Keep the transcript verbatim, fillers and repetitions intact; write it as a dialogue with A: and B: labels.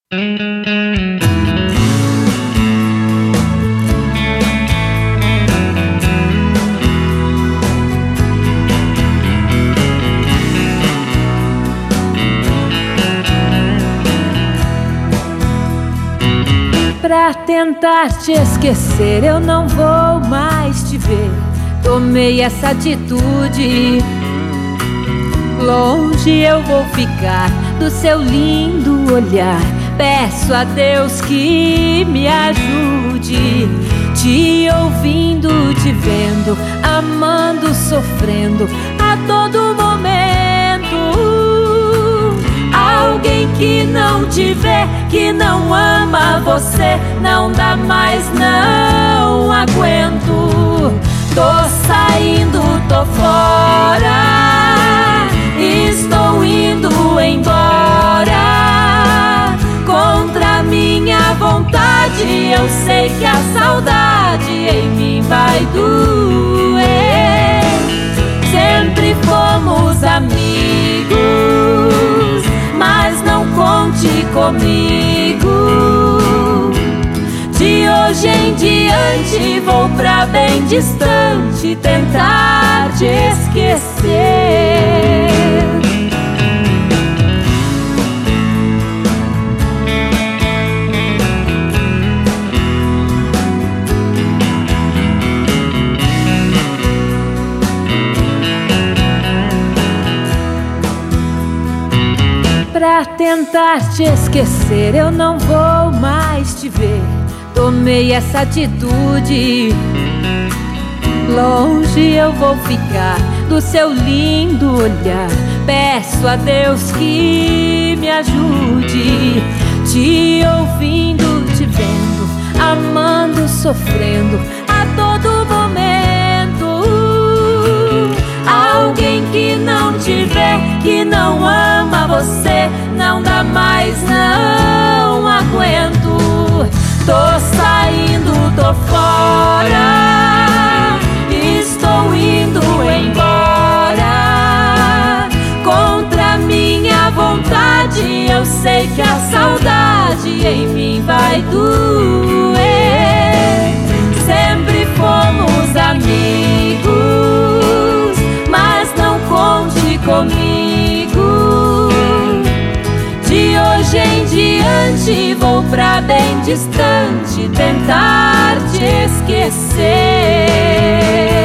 A: Pra tentar te esquecer, eu não vou mais te ver. Tomei essa atitude. Longe eu vou ficar do seu lindo olhar. Peço a Deus que me ajude. Te ouvindo, te vendo, amando, sofrendo a todo momento. Alguém que não te vê, que não ama você, não dá mais, não aguento. Tô saindo, tô fora, estou indo embora. Contra minha vontade, eu sei que a saudade em mim vai doer. Sempre fomos amigos, mas não conte comigo. De hoje em diante vou pra bem distante tentar te esquecer. Pra tentar te esquecer, eu não vou mais te ver. Tomei essa atitude. Longe eu vou ficar do seu lindo olhar. Peço a Deus que me ajude. Te ouvindo, te vendo, amando, sofrendo a todo momento. Alguém que não te vê, que não ama você, não dá mais, não aguento. Tô saindo, tô fora, estou indo embora. Contra minha vontade, eu sei que a saudade em mim vai doer. Sempre fomos amigos, mas não conte comigo. De hoje em diante vou pra bem distante tentar te esquecer.